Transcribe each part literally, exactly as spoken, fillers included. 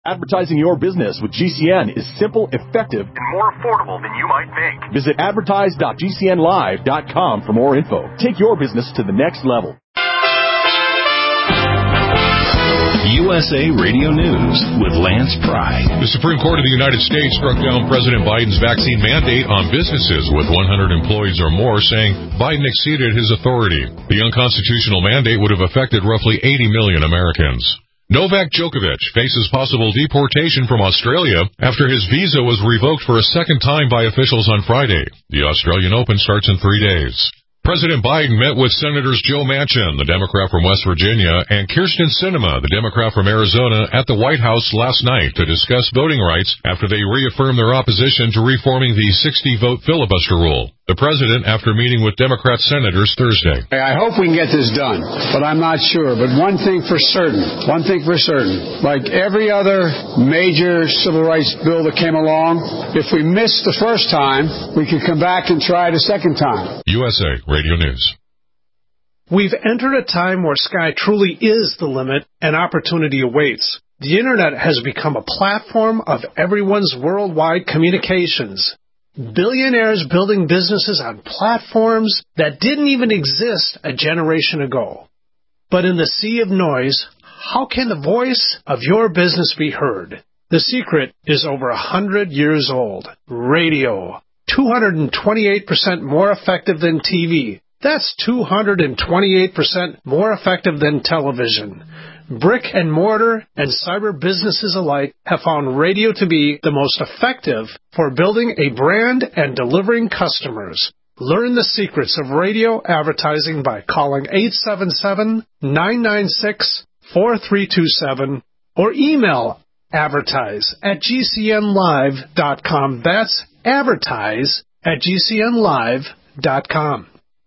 Advertising your business with G C N is simple, effective, and more affordable than you might think. Visit advertise dot g c n live dot com for more info. Take your business to the next level. U S A Radio News with Lance Pry. The Supreme Court of the United States struck down President Biden's vaccine mandate on businesses with one hundred employees or more, saying Biden exceeded his authority. The unconstitutional mandate would have affected roughly eighty million Americans. Novak Djokovic faces possible deportation from Australia after his visa was revoked for a second time by officials on Friday. The Australian Open starts in three days. President Biden met with Senators Joe Manchin, the Democrat from West Virginia, and Kyrsten Sinema, the Democrat from Arizona, at the White House last night to discuss voting rights after they reaffirmed their opposition to reforming the sixty-vote filibuster rule. The president, after meeting with Democrat senators Thursday. I hope we can get this done, but I'm not sure. But one thing for certain, one thing for certain, like every other major civil rights bill that came along, if we missed the first time, we could come back and try it a second time. U S A Radio News. We've entered a time where sky truly is the limit and opportunity awaits. The Internet has become a platform of everyone's worldwide communications. Billionaires building businesses on platforms that didn't even exist a generation ago. But in the sea of noise, how can the voice of your business be heard? The secret is over a hundred years old. Radio. two hundred twenty-eight percent more effective than T V. That's two hundred twenty-eight percent more effective than television. Brick and mortar and cyber businesses alike have found radio to be the most effective for building a brand and delivering customers. Learn the secrets of radio advertising by calling eight seven seven, nine nine six, four three two seven or email advertise at g c n live dot com. That's advertise at g c n live dot com.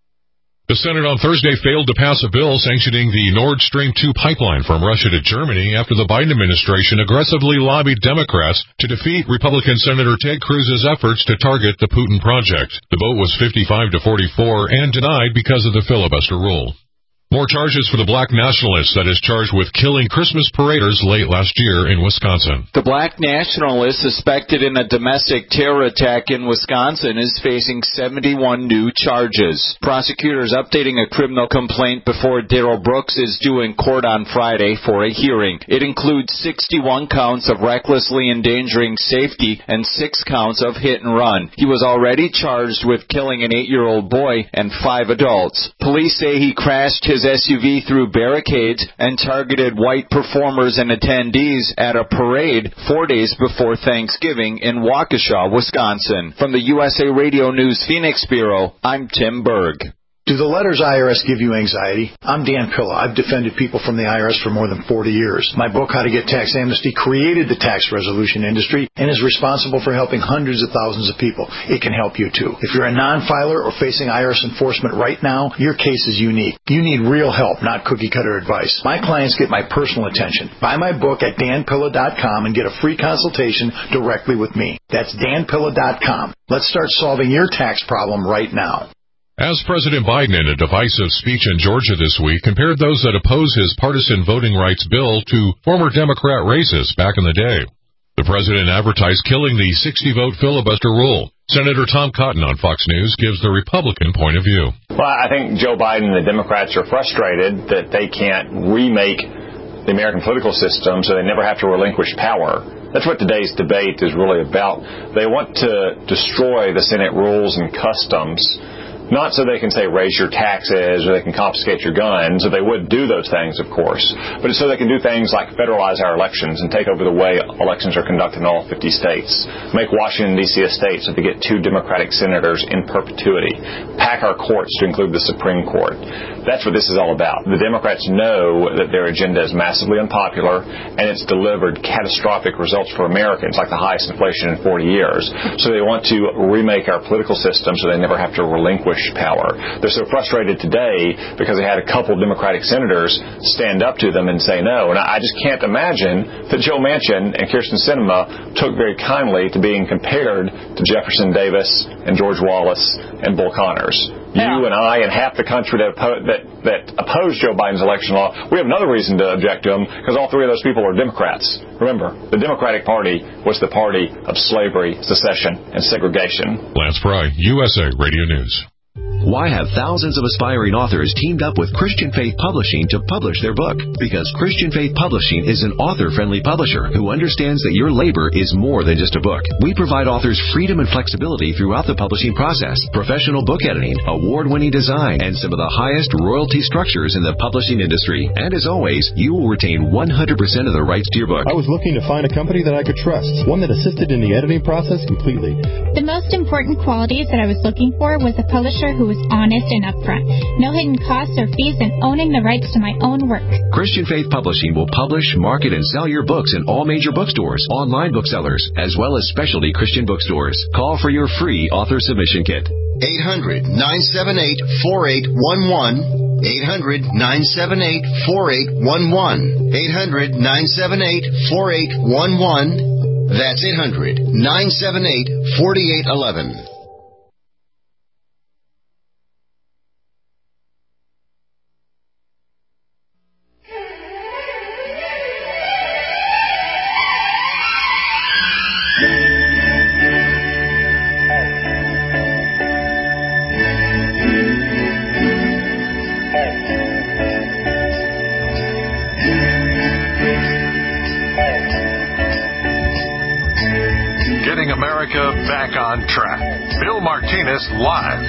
The Senate on Thursday failed to pass a bill sanctioning the Nord Stream two pipeline from Russia to Germany after the Biden administration aggressively lobbied Democrats to defeat Republican Senator Ted Cruz's efforts to target the Putin project. The vote was fifty-five to forty-four and denied because of the filibuster rule. More charges for the black nationalist that is charged with killing Christmas paraders late last year in Wisconsin. The black nationalist suspected in a domestic terror attack in Wisconsin is facing seventy-one new charges. Prosecutors updating a criminal complaint before Darrell Brooks is due in court on Friday for a hearing. It includes sixty-one counts of recklessly endangering safety and six counts of hit and run. He was already charged with killing an eight-year-old boy and five adults. Police say he crashed his S U V through barricades and targeted white performers and attendees at a parade four days before Thanksgiving in Waukesha, Wisconsin. From the U S A Radio News Phoenix Bureau, I'm Tim Berg. Do the letters I R S give you anxiety? I'm Dan Pilla. I've defended people from the I R S for more than forty years. My book, How to Get Tax Amnesty, created the tax resolution industry and is responsible for helping hundreds of thousands of people. It can help you, too. If you're a non-filer or facing I R S enforcement right now, your case is unique. You need real help, not cookie-cutter advice. My clients get my personal attention. Buy my book at dan pilla dot com and get a free consultation directly with me. That's dan pilla dot com. Let's start solving your tax problem right now. As President Biden, in a divisive speech in Georgia this week, compared those that oppose his partisan voting rights bill to former Democrat racists back in the day. The president advertised killing the sixty-vote filibuster rule. Senator Tom Cotton on Fox News gives the Republican point of view. Well, I think Joe Biden and the Democrats are frustrated that they can't remake the American political system so they never have to relinquish power. That's what today's debate is really about. They want to destroy the Senate rules and customs, not so they can say raise your taxes or they can confiscate your guns, or they would do those things, of course, but it's so they can do things like federalize our elections and take over the way elections are conducted in all fifty states, make Washington, D C a state so they get two Democratic senators in perpetuity, pack our courts to include the Supreme Court. That's what this is all about. The Democrats know that their agenda is massively unpopular and it's delivered catastrophic results for Americans, like the highest inflation in forty years. So they want to remake our political system so they never have to relinquish power. They're so frustrated today because they had a couple of Democratic senators stand up to them and say no. And I just can't imagine that Joe Manchin and Kyrsten Sinema took very kindly to being compared to Jefferson Davis and George Wallace and Bull Connors. You yeah. and I and half the country that, oppo- that that oppose Joe Biden's election law, we have another reason to object to him, because all three of those people are Democrats. Remember, the Democratic Party was the party of slavery, secession, and segregation. Lance Pry, U S A Radio News. Why have thousands of aspiring authors teamed up with Christian Faith Publishing to publish their book? Because Christian Faith Publishing is an author-friendly publisher who understands that your labor is more than just a book. We provide authors freedom and flexibility throughout the publishing process, professional book editing, award-winning design, and some of the highest royalty structures in the publishing industry. And as always, you will retain one hundred percent of the rights to your book. I was looking to find a company that I could trust, one that assisted in the editing process completely. The most important qualities that I was looking for was a publisher who was honest and upfront. No hidden costs or fees, and owning the rights to my own work. Christian Faith Publishing will publish, market, and sell your books in all major bookstores, online booksellers, as well as specialty Christian bookstores. Call for your free author submission kit. eight hundred, nine seven eight, four eight one one. eight hundred, nine seven eight, four eight one one. eight hundred, nine seven eight, four eight one one. That's eight hundred, nine seven eight, four eight one one. Back on track. Bill Martinez live.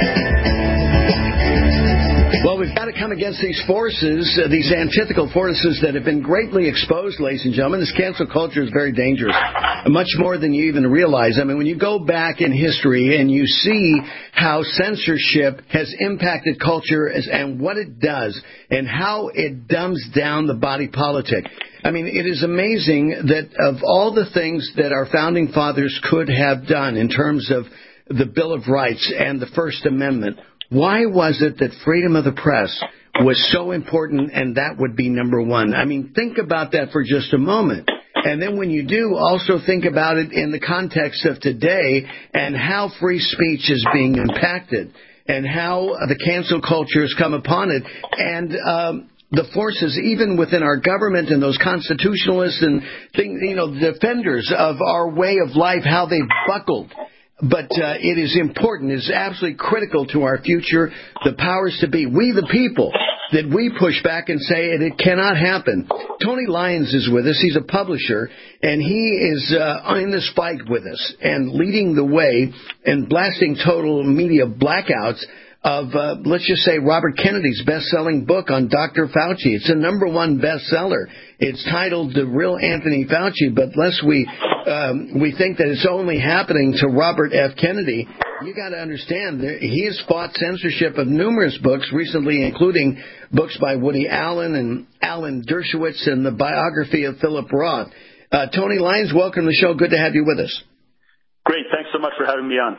Well, we've got to come against these forces, uh, these antithetical forces that have been greatly exposed, ladies and gentlemen. This cancel culture is very dangerous, much more than you even realize. I mean, when you go back in history and you see how censorship has impacted culture as, and what it does and how it dumbs down the body politic. I mean, it is amazing that of all the things that our founding fathers could have done in terms of the Bill of Rights and the First Amendment, why was it that freedom of the press was so important and that would be number one? I mean, think about that for just a moment. And then when you do, also think about it in the context of today and how free speech is being impacted and how the cancel culture has come upon it. And um the forces, even within our government and those constitutionalists and things, you know, defenders of our way of life, how they've buckled. But uh, it is important, it is absolutely critical to our future, the powers to be, we the people, that we push back and say it, it cannot happen. Tony Lyons is with us. He's a publisher, and he is uh, in this fight with us and leading the way and blasting total media blackouts of, uh, let's just say, Robert Kennedy's best-selling book on Doctor Fauci. It's a number one bestseller. It's titled The Real Anthony Fauci, but lest we um, we think that it's only happening to Robert F. Kennedy, you got to understand that he has fought censorship of numerous books recently, including books by Woody Allen and Alan Dershowitz and the biography of Philip Roth. Uh, Tony Lyons, welcome to the show. Good to have you with us. Great. Thanks so much for having me on.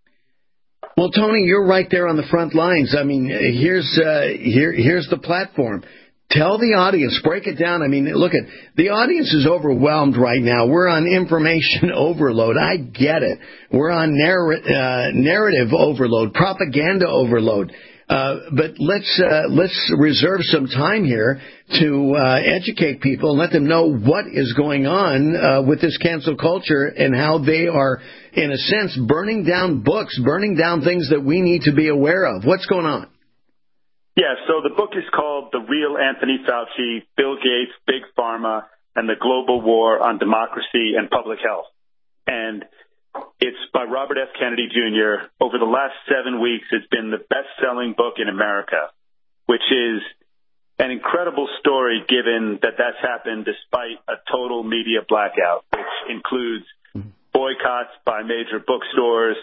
Well, Tony, you're right there on the front lines. I mean, here's uh, here here's the platform. Tell the audience, break it down. I mean, look at the audience is overwhelmed right now. We're on information overload. I get it. We're on narr- uh, narrative overload, propaganda overload. Uh, but let's uh, let's reserve some time here to uh, educate people and let them know what is going on uh, with this cancel culture and how they are, in a sense, burning down books, burning down things that we need to be aware of. What's going on? Yeah, so the book is called The Real Anthony Fauci, Bill Gates, Big Pharma, and the Global War on Democracy and Public Health. And it's by Robert F. Kennedy, Junior Over the last seven weeks, it's been the best-selling book in America, which is an incredible story given that that's happened despite a total media blackout, which includes boycotts by major bookstores,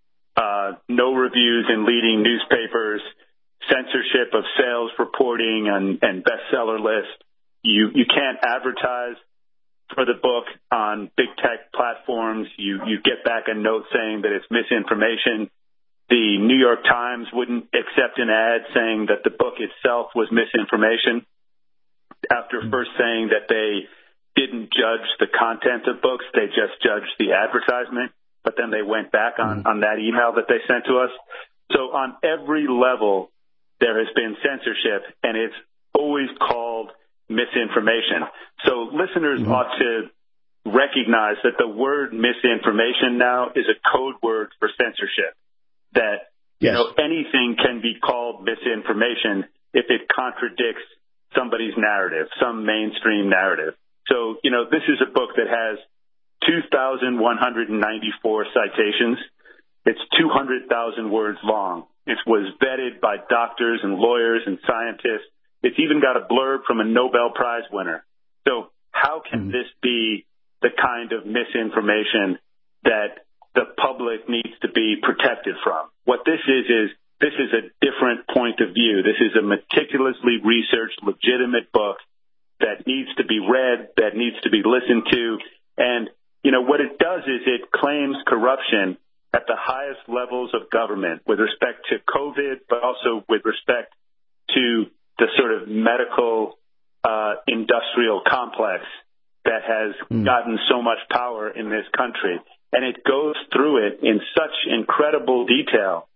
uh, no reviews in leading newspapers, censorship of sales reporting and, and bestseller lists. You, you can't advertise for the book on big tech platforms. You, you get back a note saying that it's misinformation. The New York Times wouldn't accept an ad saying that the book itself was misinformation after first saying that they didn't judge the content of books. They just judged the advertisement. But then they went back on, on that email that they sent to us. So on every level, there has been censorship, and it's always called misinformation. So listeners mm-hmm. ought to recognize that the word misinformation now is a code word for censorship, that yes. you know anything can be called misinformation if it contradicts somebody's narrative, some mainstream narrative. So, you know, this is a book that has two thousand one hundred ninety-four citations. It's two hundred thousand words long. It was vetted by doctors and lawyers and scientists. It's even got a blurb from a Nobel Prize winner. So how can mm-hmm. this be the kind of misinformation that the public needs to be protected from? What this is, is this is a different point of view. This is a meticulously researched, legitimate book that needs to be read, that needs to be listened to. And, you know, what it does is it claims corruption at the highest levels of government with respect to COVID, but also with respect to the sort of medical uh, industrial complex that has mm. gotten so much power in this country. And it goes through it in such incredible detail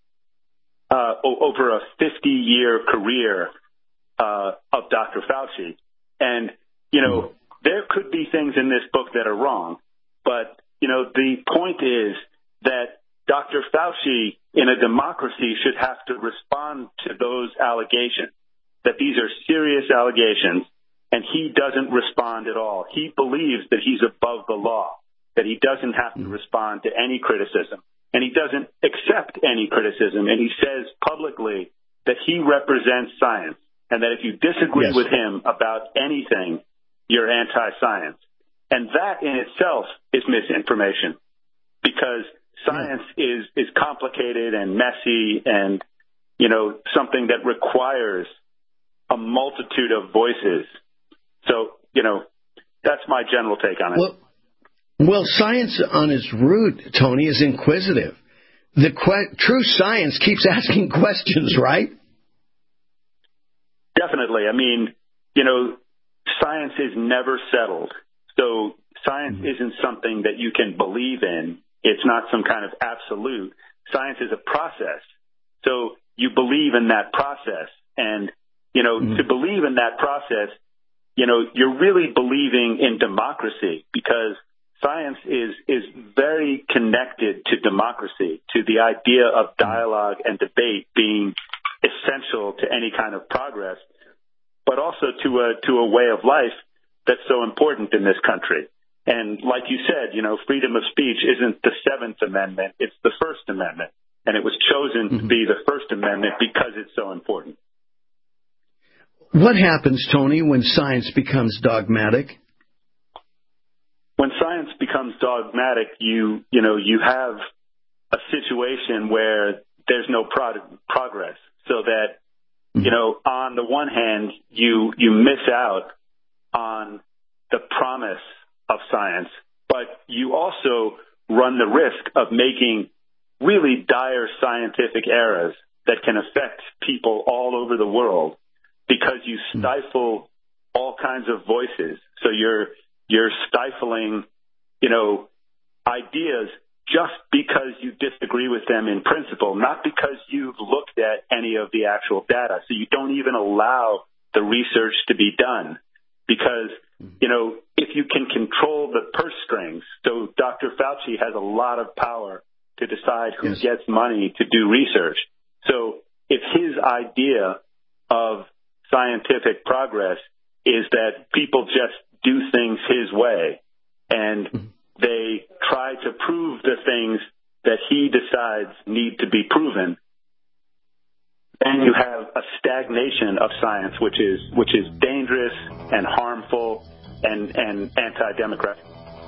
uh, over a fifty-year career uh, of Doctor Fauci. And, you know, mm. there could be things in this book that are wrong, but, you know, the point is that Doctor Fauci in a democracy should have to respond to those allegations, that these are serious allegations, and he doesn't respond at all. He believes that he's above the law, that he doesn't have to respond to any criticism, and he doesn't accept any criticism, and he says publicly that he represents science, and that if you disagree yes. with him about anything, you're anti-science. And that in itself is misinformation, because science yeah. is, is complicated and messy and, you know, something that requires a multitude of voices. So, you know, that's my general take on it. Well, well science on its root, Tony, is inquisitive. The que- true science keeps asking questions, right? Definitely. I mean, you know, science is never settled. So science mm-hmm. isn't something that you can believe in. It's not some kind of absolute. Science is a process. So you believe in that process. And, you know, mm-hmm. to believe in that process, you know, you're really believing in democracy, because science is, is very connected to democracy, to the idea of dialogue and debate being essential to any kind of progress, but also to a, to a way of life that's so important in this country. And like you said, you know, freedom of speech isn't the Seventh Amendment, it's the First Amendment. And it was chosen mm-hmm. to be the First Amendment because it's so important. What happens, Tony, when science becomes dogmatic? When science becomes dogmatic, you, you know, you have a situation where there's no pro- progress. So that, mm-hmm. you know, on the one hand, you, you miss out on the promise of science, but you also run the risk of making really dire scientific errors that can affect people all over the world, because you stifle all kinds of voices. So you're you're stifling, you know, ideas just because you disagree with them in principle, not because you've looked at any of the actual data. So you don't even allow the research to be done, because, you know, if you can control the purse strings, so Doctor Fauci has a lot of power to decide who yes. gets money to do research. So if his idea of scientific progress is that people just do things his way, and mm-hmm. they try to prove the things that he decides need to be proven, then you have a stagnation of science, which is which is dangerous and harmful and, and anti-democratic.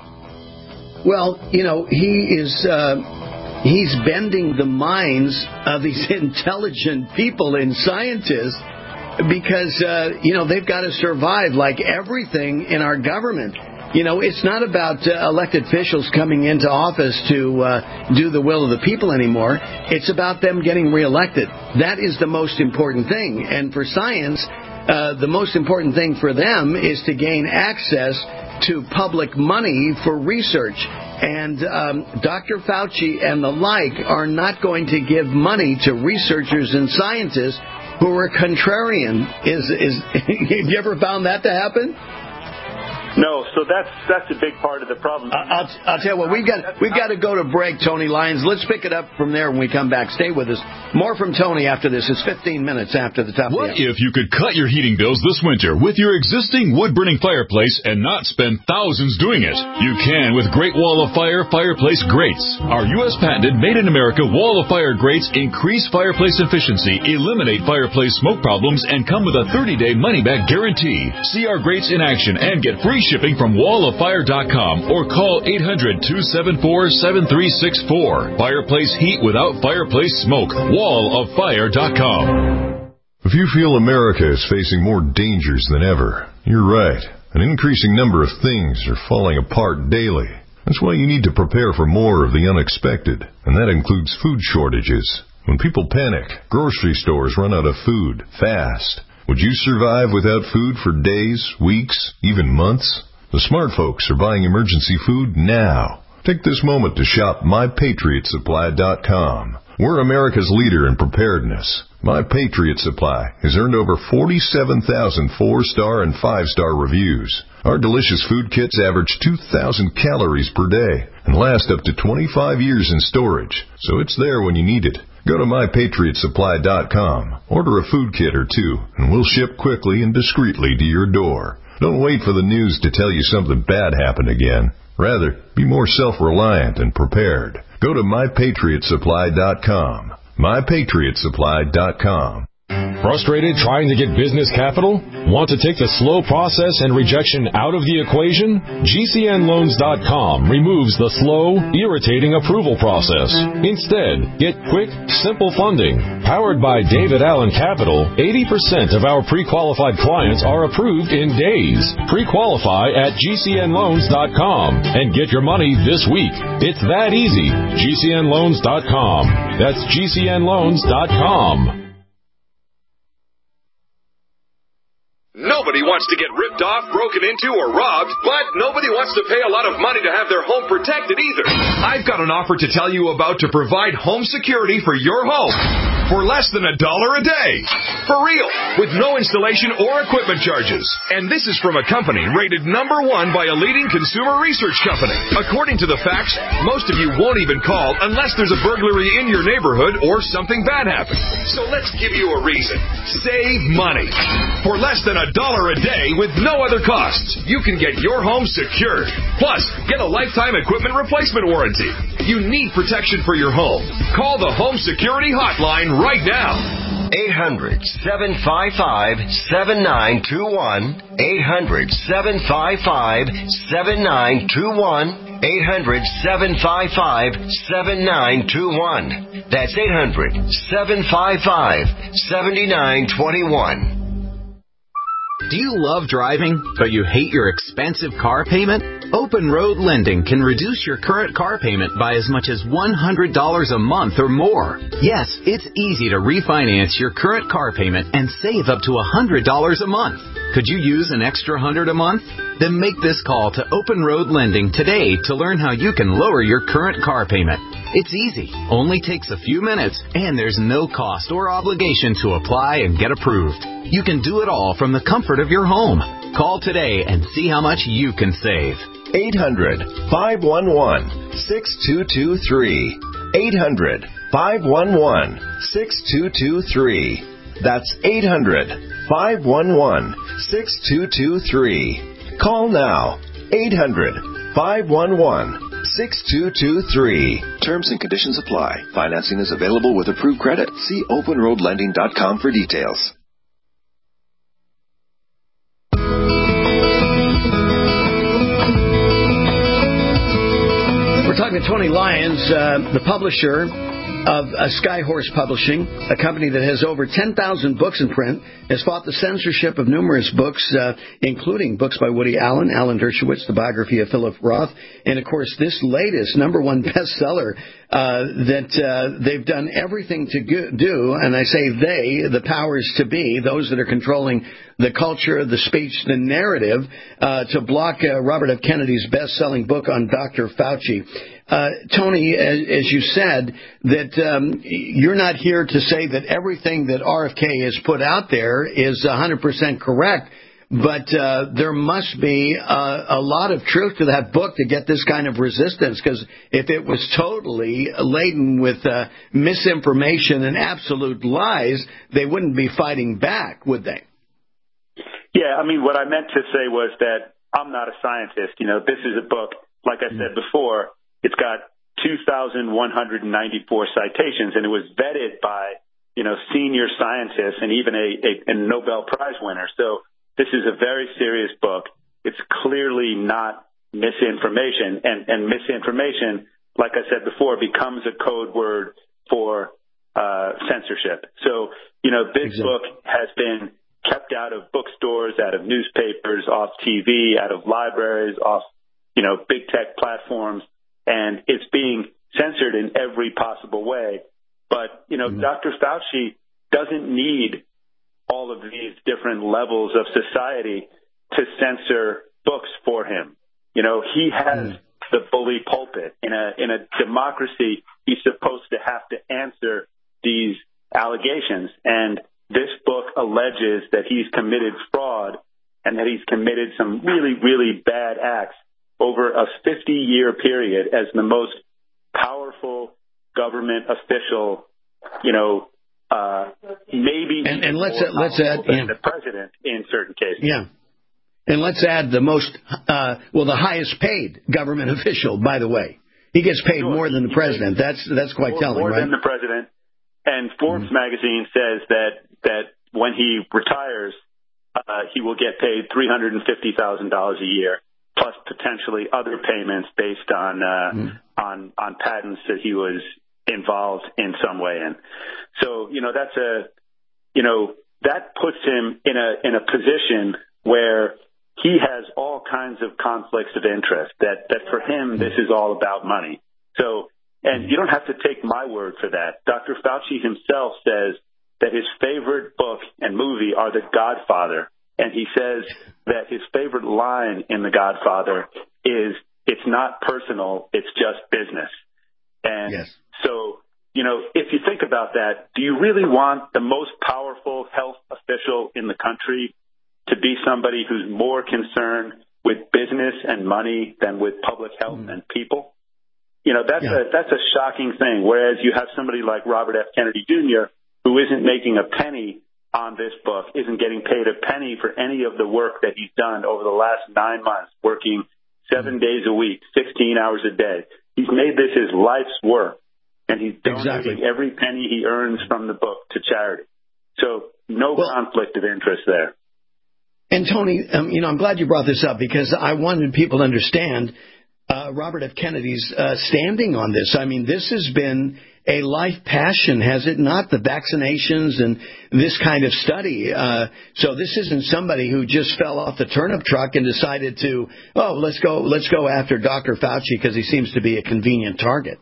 Well, you know, he is uh, he's bending the minds of these intelligent people and scientists, because, uh, you know, they've got to survive like everything in our government. You know, it's not about uh, elected officials coming into office to uh, do the will of the people anymore. It's about them getting reelected. That is the most important thing. And for science, uh, the most important thing for them is to gain access to public money for research. And um, Doctor Fauci and the like are not going to give money to researchers and scientists who are contrarian. Is is have you ever found that to happen? No, so that's that's a big part of the problem. I'll, I'll tell you what, we've got we've got to go to break, Tony Lyons. Let's pick it up from there when we come back. Stay with us. More from Tony after this. It's fifteen minutes after the top What of the hour. if you could cut your heating bills this winter with your existing wood-burning fireplace and not spend thousands doing it? You can with Great Wall of Fire fireplace grates. Our U S patented made-in-America Wall of Fire grates increase fireplace efficiency, eliminate fireplace smoke problems, and come with a thirty-day money-back guarantee. See our grates in action and get free shipping from wall of fire dot com or call eight hundred, two seven four, seven three six four. Fireplace heat without fireplace smoke. wall of fire dot com. If you feel America is facing more dangers than ever, you're right. An increasing number of things are falling apart daily. That's why you need to prepare for more of the unexpected, and that includes food shortages. When people panic, grocery stores run out of food fast. Would you survive without food for days, weeks, even months? The smart folks are buying emergency food now. Take this moment to shop my patriot supply dot com. We're America's leader in preparedness. My Patriot Supply has earned over forty-seven thousand four-star and five-star reviews. Our delicious food kits average two thousand calories per day and last up to twenty-five years in storage, so it's there when you need it. Go to my patriot supply dot com, order a food kit or two, and we'll ship quickly and discreetly to your door. Don't wait for the news to tell you something bad happened again. Rather, be more self-reliant and prepared. Go to my patriot supply dot com. my patriot supply dot com. Frustrated trying to get business capital? Want to take the slow process and rejection out of the equation? G C N loans dot com removes the slow, irritating approval process. Instead, get quick, simple funding. Powered by David Allen Capital, eighty percent of our pre-qualified clients are approved in days. Pre-qualify at G C N loans dot com and get your money this week. It's that easy. G C N loans dot com. That's G C N loans dot com. Nobody wants to get ripped off, broken into, or robbed, but nobody wants to pay a lot of money to have their home protected either. I've got an offer to tell you about to provide home security for your home for less than a dollar a day. For real, with no installation or equipment charges. And this is from a company rated number one by a leading consumer research company. According to the facts, most of you won't even call unless there's a burglary in your neighborhood or something bad happens. So let's give you a reason. Save money. For less than a dollar a day with no other costs, you can get your home secured. Plus, get a lifetime equipment replacement warranty. You need protection for your home. Call the Home Security Hotline right now. eight hundred, seven five five, seven nine two one. eight hundred, seven five five, seven nine two one. eight hundred, seven five five, seven nine two one. That's eight hundred, seven five five, seven nine two one. Do you love driving, but you hate your expensive car payment? Open Road Lending can reduce your current car payment by as much as one hundred dollars a month or more. Yes, it's easy to refinance your current car payment and save up to one hundred dollars a month. Could you use an extra one hundred dollars a month? Then make this call to Open Road Lending today to learn how you can lower your current car payment. It's easy, only takes a few minutes, and there's no cost or obligation to apply and get approved. You can do it all from the comfort of your home. Call today and see how much you can save. eight hundred, five one one, six two two three. eight hundred, five one one, six two two three. That's eight hundred, five one one, six two two three. Call now. eight hundred, five one one, six two two three. Terms and conditions apply. Financing is available with approved credit. See open road lending dot com for details. We're talking to Tony Lyons, uh, the publisher of uh, Skyhorse Publishing, a company that has over ten thousand books in print, has fought the censorship of numerous books, uh, including books by Woody Allen, Alan Dershowitz, the biography of Philip Roth, and, of course, this latest number one bestseller uh, that uh, they've done everything to go- do, and I say they, the powers to be, those that are controlling the culture, the speech, the narrative, uh, to block uh, Robert F. Kennedy's best-selling book on Doctor Fauci. Uh, Tony, as, as you said, that um, you're not here to say that everything that R F K has put out there is one hundred percent correct, but uh, there must be a, a lot of truth to that book to get this kind of resistance, because if it was totally laden with uh, misinformation and absolute lies, they wouldn't be fighting back, would they? Yeah, I mean, what I meant to say was that I'm not a scientist. You know, this is a book, like I said before, it's got two thousand one hundred ninety-four citations, and it was vetted by, you know, senior scientists and even a, a, a Nobel Prize winner. So this is a very serious book. It's clearly not misinformation, and, and misinformation, like I said before, becomes a code word for uh, censorship. So, you know, this exactly. book has been kept out of bookstores, out of newspapers, off T V, out of libraries, off, you know, big tech platforms. And it's being censored in every possible way. But, you know, mm-hmm. Doctor Fauci doesn't need all of these different levels of society to censor books for him. You know, he has mm-hmm. the bully pulpit. In a, in a democracy, he's supposed to have to answer these allegations. And this book alleges that he's committed fraud and that he's committed some really, really bad acts over a fifty-year period as the most powerful government official, you know, uh, maybe and, and let's more uh, let's add than yeah. the president in certain cases. Yeah, and let's add the most, uh, well, the highest paid government official. By the way, he gets paid sure. more than the president. That's that's quite more, telling, more right? More than the president. And Forbes mm-hmm. magazine says that that when he retires, uh, he will get paid three hundred and fifty thousand dollars a year, plus potentially other payments based on uh, mm. on on patents that he was involved in some way in. So, you know, that's a, you know, that puts him in a in a position where he has all kinds of conflicts of interest. That that for him, this is all about money. So, and you don't have to take my word for that. Doctor Fauci himself says that his favorite book and movie are The Godfather. And he says that his favorite line in The Godfather is, "It's not personal, it's just business." And yes. so, you know, if you think about that, do you really want the most powerful health official in the country to be somebody who's more concerned with business and money than with public health mm. and people? You know, that's yeah. a that's a shocking thing. Whereas you have somebody like Robert F. Kennedy Junior who isn't making a penny on this book, isn't getting paid a penny for any of the work that he's done over the last nine months, working seven days a week, sixteen hours a day. He's made this his life's work, and he's donating exactly. every penny he earns from the book to charity. So no well, conflict of interest there. And Tony, um, you know, I'm glad you brought this up, because I wanted people to understand uh, Robert F. Kennedy's uh, standing on this. I mean, this has been a life passion, has it not? The vaccinations and this kind of study. Uh, so this isn't somebody who just fell off the turnip truck and decided to, oh, let's go, let's go after Doctor Fauci because he seems to be a convenient target.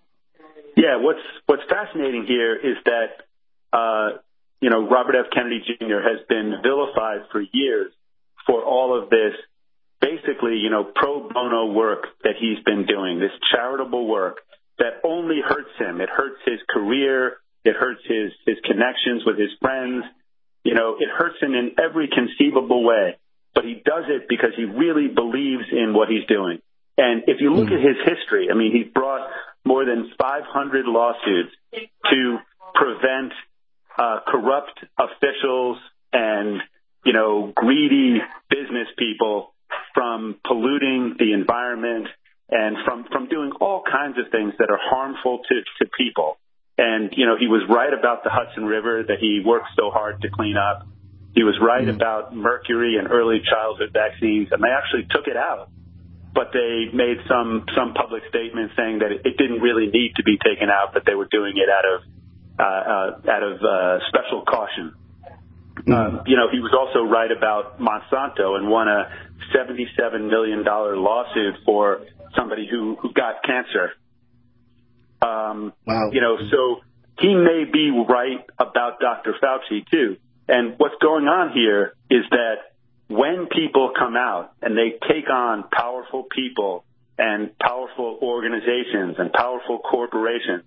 Yeah, what's what's fascinating here is that uh, you know, Robert F. Kennedy Junior has been vilified for years for all of this, basically, you know, pro bono work that he's been doing, this charitable work that only hurts him. It hurts his career. It hurts his, his connections with his friends. You know, it hurts him in every conceivable way. But he does it because he really believes in what he's doing. And if you look mm. at his history, I mean, he's brought more than five hundred lawsuits to prevent uh, corrupt officials and, you know, greedy business people from polluting the environment and from, from doing all kinds of things that are harmful to, to people. And, you know, he was right about the Hudson River that he worked so hard to clean up. He was right mm. about mercury and early childhood vaccines, and they actually took it out. but they made some some public statements saying that it, it didn't really need to be taken out, but they were doing it out of uh, uh, out of uh, special caution. Mm-hmm. Um, you know, he was also right about Monsanto and won a seventy-seven million dollars lawsuit for somebody who, who got cancer. Um, wow. You know, so he may be right about Doctor Fauci, too. And what's going on here is that when people come out and they take on powerful people and powerful organizations and powerful corporations,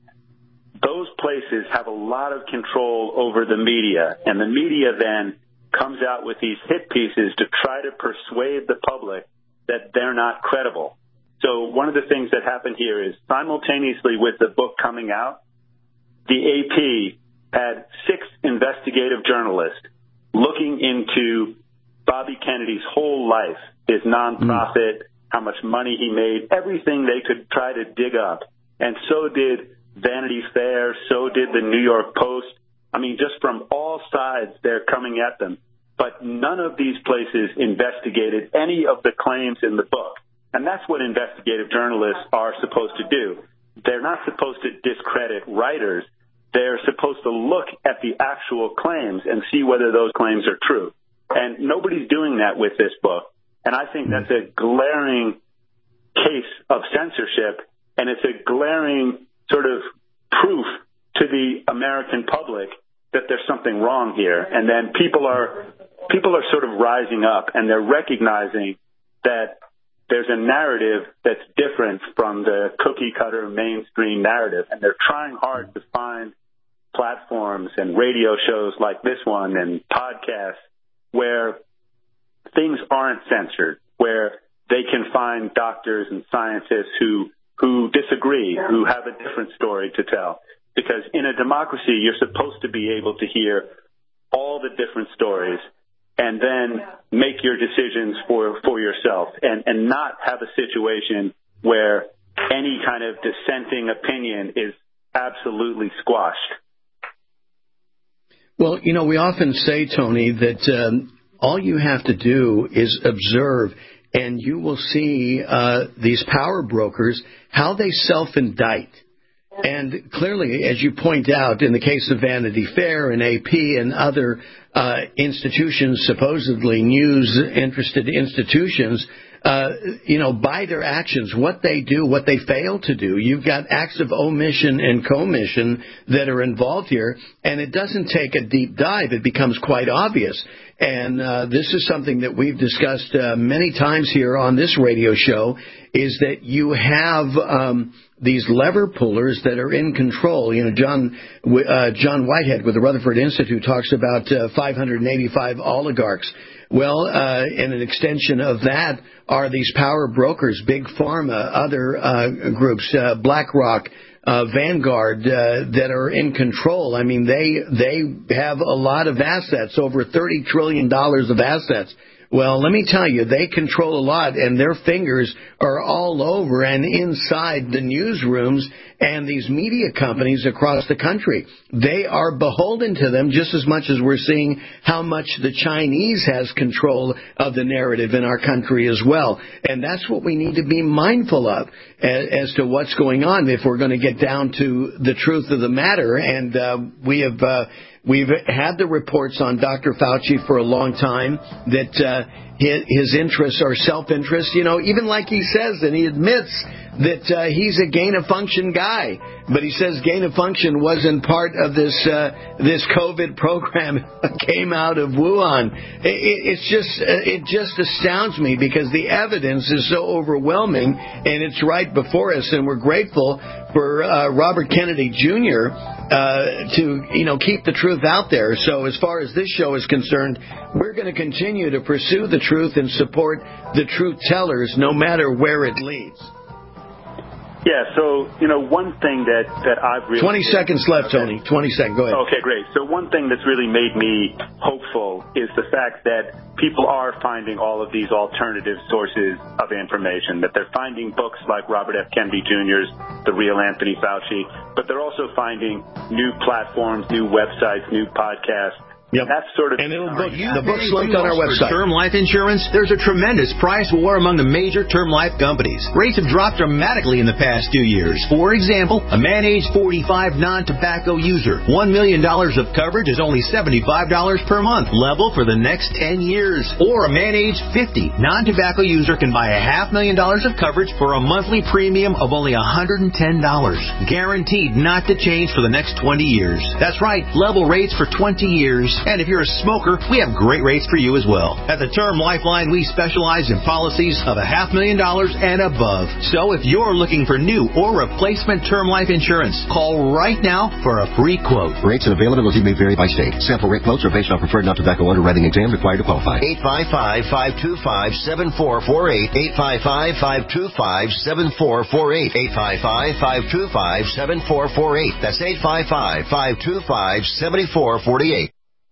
those places have a lot of control over the media, and the media then comes out with these hit pieces to try to persuade the public that they're not credible. So one of the things that happened here is simultaneously with the book coming out, the A P had six investigative journalists looking into Bobby Kennedy's whole life, his nonprofit, mm. how much money he made, everything they could try to dig up. And so did Vanity Fair, so did the New York Post. I mean, just from all sides, they're coming at them. But none of these places investigated any of the claims in the book. And that's what investigative journalists are supposed to do. They're not supposed to discredit writers. They're supposed to look at the actual claims and see whether those claims are true. And nobody's doing that with this book. And I think that's a glaring case of censorship, and it's a glaring sort of proof to the American public that there's something wrong here. And then people are people are sort of rising up, and they're recognizing that there's a narrative that's different from the cookie-cutter mainstream narrative, and they're trying hard to find platforms and radio shows like this one and podcasts where things aren't censored, where they can find doctors and scientists who who disagree, who have a different story to tell. Because in a democracy, you're supposed to be able to hear all the different stories and then make your decisions for, for yourself, and, and not have a situation where any kind of dissenting opinion is absolutely squashed. Well, you know, we often say, Tony, that um, all you have to do is observe, and you will see uh, these power brokers, how they self-indict. And clearly, as you point out, in the case of Vanity Fair and A P and other uh, institutions, supposedly news-interested institutions, uh, you know, by their actions, what they do, what they fail to do, you've got acts of omission and commission that are involved here, and it doesn't take a deep dive. It becomes quite obvious. And uh, this is something that we've discussed uh, many times here on this radio show, is that you have um, these lever pullers that are in control. You know, John uh, John Whitehead with the Rutherford Institute talks about uh, five hundred eighty-five oligarchs. Well, uh, and an extension of that are these power brokers, Big Pharma, other uh, groups, uh, BlackRock, Uh, Vanguard, uh, that are in control. I mean, they they have a lot of assets, over thirty trillion dollars of assets. Well, let me tell you, they control a lot, and their fingers are all over and inside the newsrooms and these media companies across the country. They are beholden to them just as much as we're seeing how much the Chinese has control of the narrative in our country as well. And that's what we need to be mindful of as, as to what's going on if we're going to get down to the truth of the matter. And uh, we have... Uh, We've had the reports on Doctor Fauci for a long time that uh, his, his interests are self-interest. You know, even like he says, and he admits that uh, he's a gain-of-function guy. But he says gain-of-function wasn't part of this uh, this COVID program that came out of Wuhan. It, it's just it just astounds me because the evidence is so overwhelming, and it's right before us. And we're grateful for uh, Robert Kennedy Junior Uh, to, you know, keep the truth out there. So as far as this show is concerned, we're going to continue to pursue the truth and support the truth tellers no matter where it leads. Yeah, so, you know, one thing that, that I've really... twenty seconds left, Tony. twenty seconds. Go ahead. Okay, great. So one thing that's really made me hopeful is the fact that people are finding all of these alternative sources of information, that they're finding books like Robert F. Kennedy Junior's The Real Anthony Fauci, but they're also finding new platforms, new websites, new podcasts Yep. That's sort of and it'll book, You the book's pay linked on our too much website. For term life insurance, there's a tremendous price war among the major term life companies. Rates have dropped dramatically in the past two years. For example, a man age forty-five non-tobacco user, one million dollars of coverage is only seventy-five dollars per month, level for the next ten years. Or a man age fifty non-tobacco user can buy a half million dollars of coverage for a monthly premium of only one hundred ten dollars, guaranteed not to change for the next twenty years. That's right, level rates for twenty years. And if you're a smoker, we have great rates for you as well. At the Term Lifeline, we specialize in policies of a half million dollars and above. So if you're looking for new or replacement term life insurance, call right now for a free quote. Rates and availability may vary by state. Sample rate quotes are based on preferred non-tobacco underwriting exam required to qualify. eight five five, five two five, seven four four eight. eight five five, five two five, seven four four eight. eight five five, five two five, seven four four eight. That's eight five five, five two five, seven four four eight.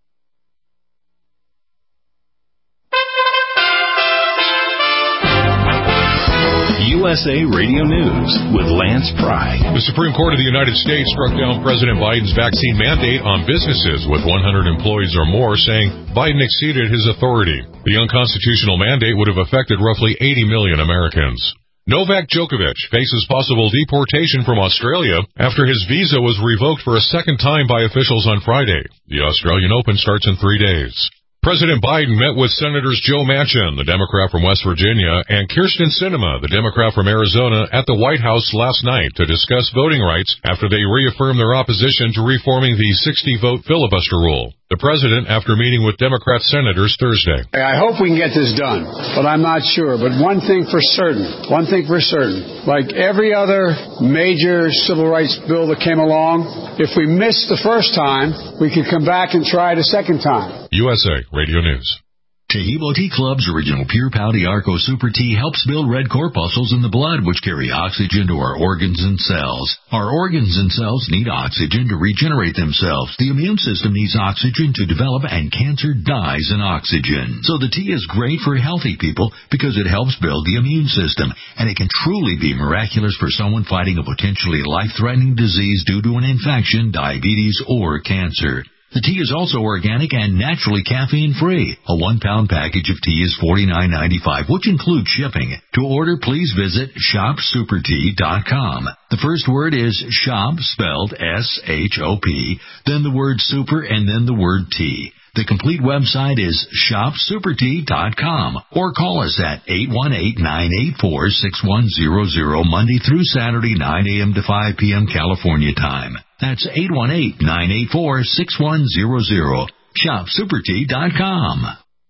U S A Radio News with Lance Pry. The Supreme Court of the United States struck down President Biden's vaccine mandate on businesses with one hundred employees or more, saying Biden exceeded his authority. The unconstitutional mandate would have affected roughly eighty million Americans. Novak Djokovic faces possible deportation from Australia after his visa was revoked for a second time by officials on Friday. The Australian Open starts in three days. President Biden met with Senators Joe Manchin, the Democrat from West Virginia, and Kyrsten Sinema, the Democrat from Arizona, at the White House last night to discuss voting rights after they reaffirmed their opposition to reforming the sixty-vote filibuster rule. The president after meeting with Democrat senators Thursday. I hope we can get this done, but I'm not sure. But one thing for certain, one thing for certain, like every other major civil rights bill that came along, if we missed the first time, we could come back and try it a second time. U S A Radio News. Taheebo Tea Club's original Pure Pau D'Arco Super Tea helps build red corpuscles in the blood, which carry oxygen to our organs and cells. Our organs and cells need oxygen to regenerate themselves. The immune system needs oxygen to develop, and cancer dies in oxygen. So the tea is great for healthy people because it helps build the immune system, and it can truly be miraculous for someone fighting a potentially life-threatening disease due to an infection, diabetes, or cancer. The tea is also organic and naturally caffeine-free. A one-pound package of tea is forty-nine ninety-five, which includes shipping. To order, please visit shop super tea dot com. The first word is shop, spelled S H O P, then the word super, and then the word tea. The complete website is shop super tea dot com, or call us at eight one eight, nine eight four, six one zero zero Monday through Saturday, nine a.m. to five p.m. California time. That's eight one eight, nine eight four, six one zero zero. shop super tea dot com.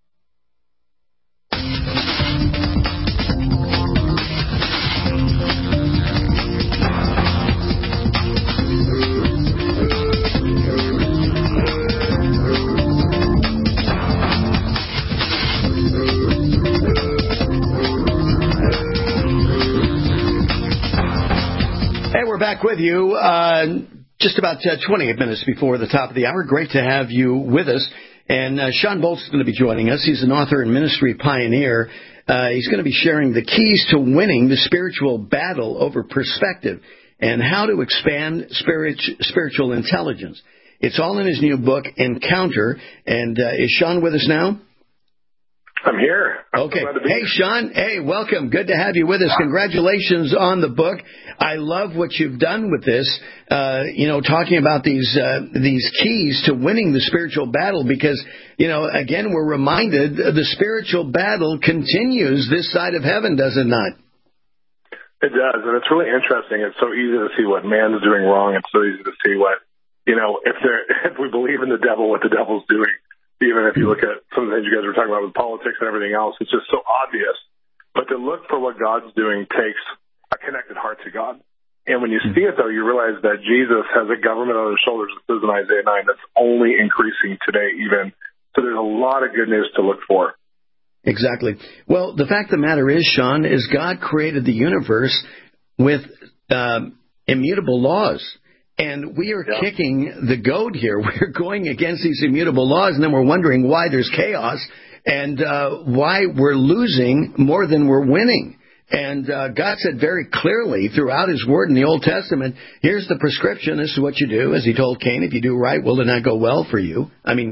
Hey, we're back with you. Uh, just about uh, twenty-eight minutes before the top of the hour. Great to have you with us. And uh, Sean Bolt's going to be joining us. He's an author and ministry pioneer. Uh, he's going to be sharing the keys to winning the spiritual battle over perspective and how to expand spirit, spiritual intelligence. It's all in his new book, Encounter. And uh, is Sean with us now? I'm here. I'm okay. So hey, Sean. Hey, welcome. Good to have you with us. Congratulations on the book. I love what you've done with this, uh, you know, talking about these uh, these keys to winning the spiritual battle because, you know, again, we're reminded the spiritual battle continues this side of heaven, does it not? It does, and it's really interesting. It's so easy to see what man's doing wrong. It's so easy to see what, you know, if they're, if we believe in the devil, what the devil's doing. Even if you look at some of the things you guys were talking about with politics and everything else, it's just so obvious. But to look for what God's doing takes a connected heart to God. And when you see it, though, you realize that Jesus has a government on his shoulders, it says in Isaiah nine, that's only increasing today even. So there's a lot of good news to look for. Exactly. Well, the fact of the matter is, Sean, is God created the universe with um, immutable laws. And we are yeah. kicking the goat here. We're going against these immutable laws, and then we're wondering why there's chaos and uh, why we're losing more than we're winning. And uh, God said very clearly throughout his word in the Old Testament, here's the prescription. This is what you do. As he told Cain, if you do right, will it not go well for you? I mean,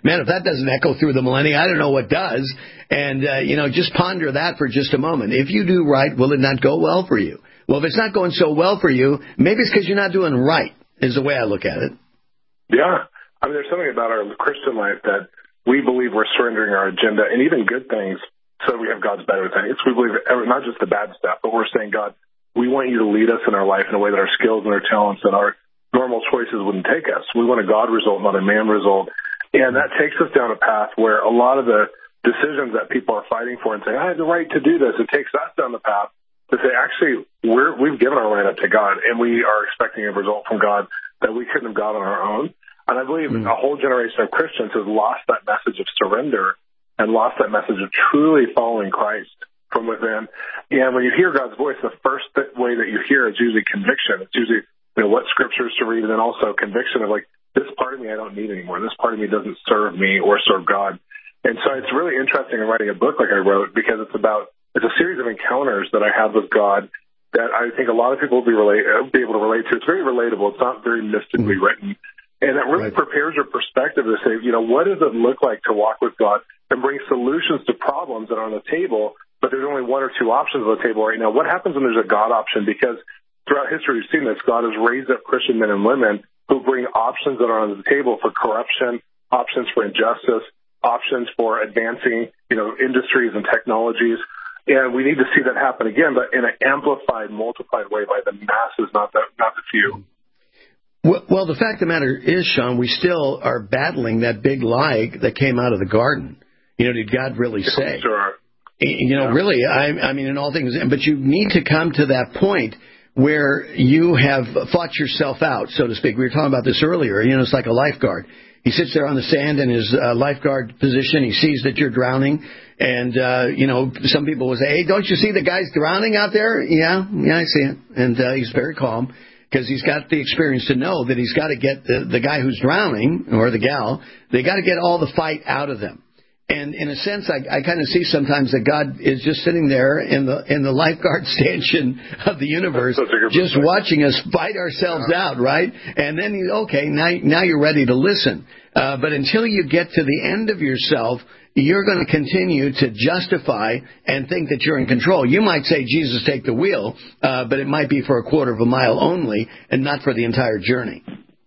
man, if that doesn't echo through the millennia, I don't know what does. And, uh, you know, just ponder that for just a moment. If you do right, will it not go well for you? Well, if it's not going so well for you, maybe it's because you're not doing right, is the way I look at it. Yeah. I mean, there's something about our Christian life that we believe we're surrendering our agenda and even good things so we have God's better things. We believe not just the bad stuff, but we're saying, God, we want you to lead us in our life in a way that our skills and our talents and our normal choices wouldn't take us. We want a God result, not a man result. And that takes us down a path where a lot of the decisions that people are fighting for and saying, I have the right to do this, it takes us down the path to say, actually, we're, we've given our right up to God, and we are expecting a result from God that we couldn't have got on our own. And I believe mm. a whole generation of Christians has lost that message of surrender and lost that message of truly following Christ from within. And when you hear God's voice, the first way that you hear is usually conviction. It's usually, you know, what scriptures to read, and then also conviction of like, this part of me I don't need anymore. This part of me doesn't serve me or serve God. And so it's really interesting in writing a book like I wrote, because it's about, it's a series of encounters that I had with God that I think a lot of people will be, relate, be able to relate to. It's very relatable. It's not very mystically written. And it really right. prepares your perspective to say, you know, what does it look like to walk with God and bring solutions to problems that are on the table, but there's only one or two options on the table right now? What happens when there's a God option? Because throughout history, we've seen this. God has raised up Christian men and women who bring options that are on the table for corruption, options for injustice, options for advancing, you know, industries and technologies. And we need to see that happen again, but in an amplified, multiplied way by the masses, not the, not the few. Well, well, the fact of the matter is, Sean, we still are battling that big lie that came out of the garden. You know, did God really say? Sure. You know, yeah. really, I, I mean, in all things, but you need to come to that point where you have fought yourself out, so to speak. We were talking about this earlier. You know, it's like a lifeguard. He sits there on the sand in his uh, lifeguard position. He sees that you're drowning. And, uh, you know, some people will say, hey, don't you see the guy's drowning out there? Yeah, yeah, I see it. And uh, he's very calm because he's got the experience to know that he's got to get the, the guy who's drowning, or the gal, they got to get all the fight out of them. And in a sense, I, I kind of see sometimes that God is just sitting there in the in the lifeguard station of the universe, just watching us fight ourselves yeah. out, right? And then, you, okay, now, now you're ready to listen. Uh, but until you get to the end of yourself, you're going to continue to justify and think that you're in control. You might say, Jesus, take the wheel, uh, but it might be for a quarter of a mile only and not for the entire journey.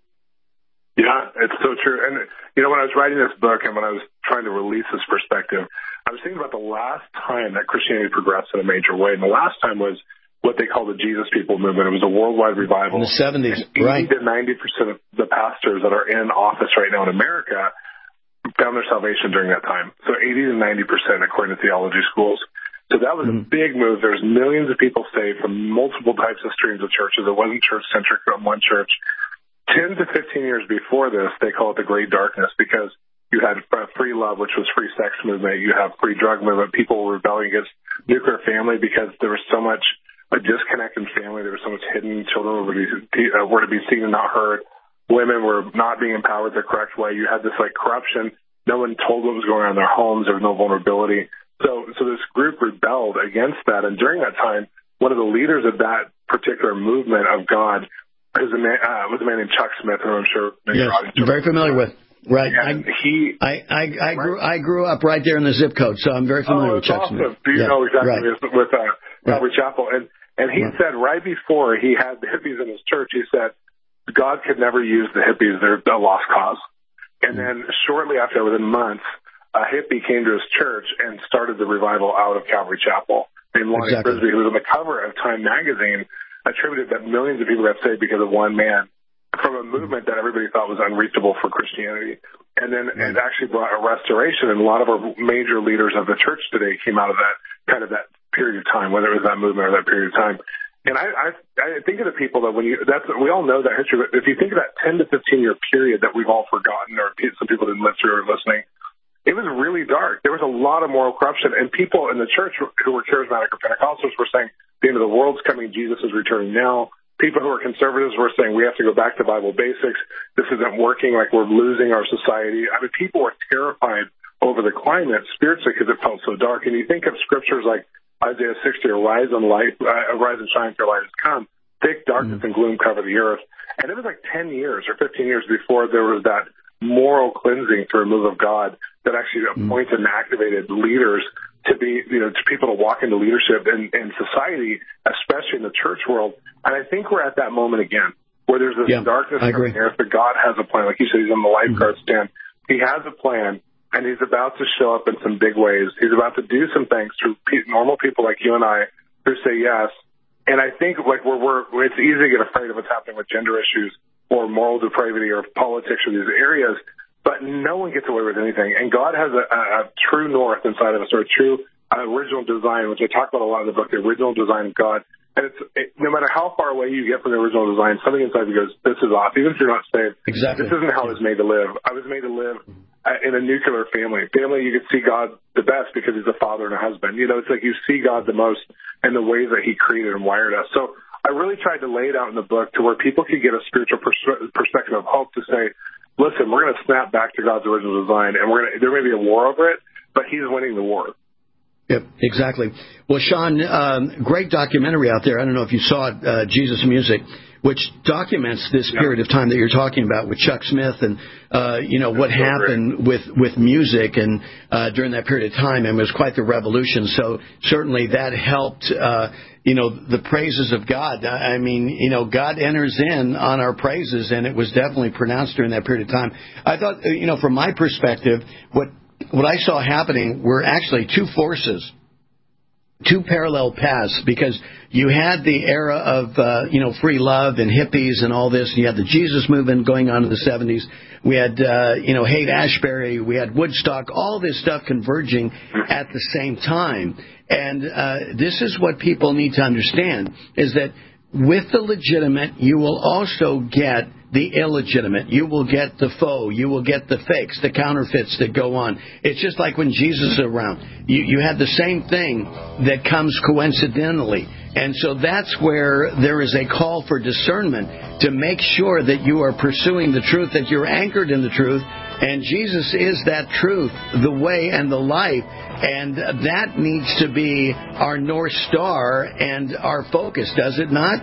Yeah, it's so true. And, you know, when I was writing this book and when I was trying to release this perspective, I was thinking about the last time that Christianity progressed in a major way. And the last time was what they call the Jesus People movement. It was a worldwide revival. In the seventies, and right. eighty to ninety percent of the pastors that are in office right now in America found their salvation during that time. So eighty to ninety percent according to theology schools. So that was mm. a big move. There's millions of people saved from multiple types of streams of churches. It wasn't church-centric from one church. ten to fifteen years before this, they call it the Great Darkness, because you had free love, which was free sex movement. You have free drug movement. People were rebelling against nuclear family because there was so much a disconnect in family. There was so much hidden. Children were to be, uh, were to be seen and not heard. Women were not being empowered the correct way. You had this like corruption. No one told what was going on in their homes. There was no vulnerability. So, so this group rebelled against that. And during that time, one of the leaders of that particular movement of God is a man, uh, was a man named Chuck Smith, who I'm sure many yes, I'm very familiar with. Right. And I, he, I, I, I grew, I grew up right there in the zip code, so I'm very familiar oh, with Chuck awesome. Smith. Do you yeah, know exactly right. with, with uh, Calvary right. Chapel? And, and he right. said right before he had the hippies in his church, he said, God could never use the hippies. They're a lost cause. And then shortly after, within months, a hippie came to his church and started the revival out of Calvary Chapel named Lonnie exactly. Frisbee, who was on the cover of Time magazine, attributed that millions of people got saved because of one man from a movement that everybody thought was unreachable for Christianity. And then right. it actually brought a restoration, and a lot of our major leaders of the church today came out of that kind of that period of time, whether it was that movement or that period of time. And I, I, I think of the people that when you, that's, we all know that history, but if you think of that ten to fifteen year period that we've all forgotten, or some people didn't live through or listening, it was really dark. There was a lot of moral corruption, and people in the church who were charismatic or Pentecostals were saying, the end of the world's coming, Jesus is returning now. People who are conservatives were saying, we have to go back to Bible basics. This isn't working, like we're losing our society. I mean, people were terrified over the climate spiritually because it felt so dark. And you think of scriptures like Isaiah sixty, rise and light, uh, rise and shine, for your light has come. Thick darkness mm-hmm. and gloom cover the earth. And it was like ten years or fifteen years before there was that moral cleansing through a move of God that actually appointed and activated leaders to be, you know, to people to walk into leadership in, in society, especially in the church world. And I think we're at that moment again, where there's this yeah, darkness coming here, but God has a plan. Like you said, he's on the lifeguard mm-hmm. stand. He has a plan, and he's about to show up in some big ways. He's about to do some things through pe- normal people like you and I who say yes. And I think like we're, we're, it's easy to get afraid of what's happening with gender issues or moral depravity or politics or these areas, but no one gets away with anything. And God has a, a, a true north inside of us, or a true uh, original design, which I talk about a lot in the book, the original design of God. And it's it, no matter how far away you get from the original design, something inside you goes, this is off. Even if you're not saved, exactly. This isn't how I was made to live. I was made to live uh, in a nuclear family. Family, you can see God the best because he's a father and a husband. You know, it's like you see God the most in the ways that he created and wired us. So I really tried to lay it out in the book to where people could get a spiritual pers- perspective of hope to say, listen, we're going to snap back to God's original design, and we're going to, there may be a war over it, but he's winning the war. Yep, exactly. Well, Sean, um, great documentary out there. I don't know if you saw it, uh, Jesus Music, which documents this yeah. period of time that you're talking about with Chuck Smith and, uh, you know, what so happened great. with, with music and uh, during that period of time. And it was quite the revolution. So certainly that helped, uh, you know, the praises of God. I mean, you know, God enters in on our praises, and it was definitely pronounced during that period of time. I thought, you know, from my perspective, what what I saw happening were actually two forces, two parallel paths, because you had the era of, uh, you know, free love and hippies and all this. You had the Jesus movement going on in the seventies. We had, uh, you know, Haight-Ashbury. We had Woodstock, all this stuff converging at the same time. And uh, this is what people need to understand, is that with the legitimate, you will also get the illegitimate. You will get the faux. You will get the fakes, the counterfeits that go on. It's just like when Jesus is around. You, you have the same thing that comes coincidentally. And so that's where there is a call for discernment to make sure that you are pursuing the truth, that you're anchored in the truth. And Jesus is that truth, the way and the life. And that needs to be our North Star and our focus, does it not?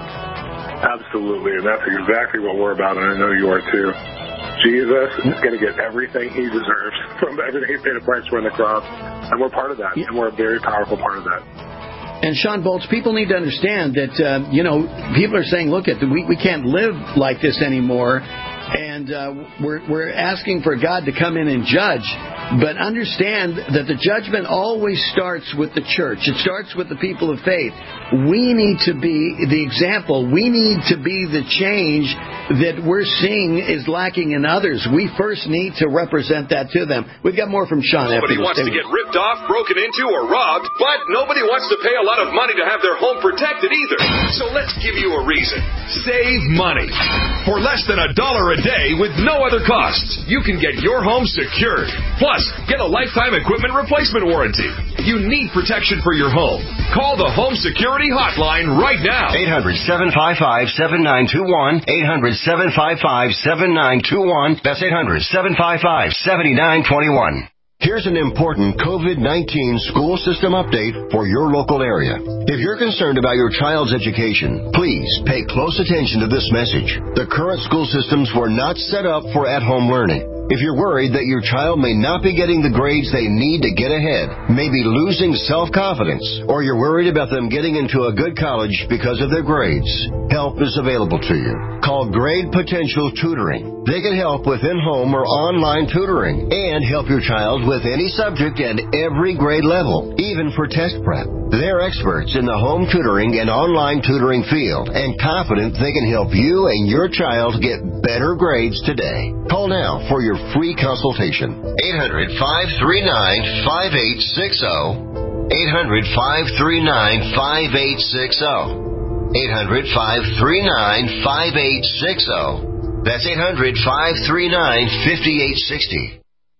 Absolutely, and that's exactly what we're about, and I know you are too. Jesus is going to get everything he deserves from everything he paid a price for on the cross, and we're part of that, and we're a very powerful part of that. And Sean Bolts, people need to understand that, uh, you know, people are saying, look, at the, we, we can't live like this anymore, and uh, we're, we're asking for God to come in and judge. But understand that the judgment always starts with the church. It starts with the people of faith. We need to be the example. We need to be the change that we're seeing is lacking in others. We first need to represent that to them. We've got more from Sean. Nobody wants to get ripped off, broken into, or robbed, but nobody wants to pay a lot of money to have their home protected either. So let's give you a reason. Save money. For less than a dollar a day with no other costs, you can get your home secured. Plus, get a lifetime equipment replacement warranty. You need protection for your home. Call the Home Security Hotline right now. eight hundred, seven five five, seven nine two one. eight hundred, seven five five, seven nine two one. That's eight hundred, seven five five, seven nine two one. Here's an important COVID nineteen school system update for your local area. If you're concerned about your child's education, please pay close attention to this message. The current school systems were not set up for at-home learning. If you're worried that your child may not be getting the grades they need to get ahead, maybe losing self-confidence, or you're worried about them getting into a good college because of their grades, help is available to you. Call Grade Potential Tutoring. They can help with in-home or online tutoring and help your child with any subject and every grade level, even for test prep. They're experts in the home tutoring and online tutoring field and confident they can help you and your child get better grades today. Call now for your free consultation. eight hundred, five three nine, five eight six zero. eight hundred, five three nine, five eight six zero. eight hundred, five three nine, five eight six zero. That's eight hundred, five three nine, five eight six zero.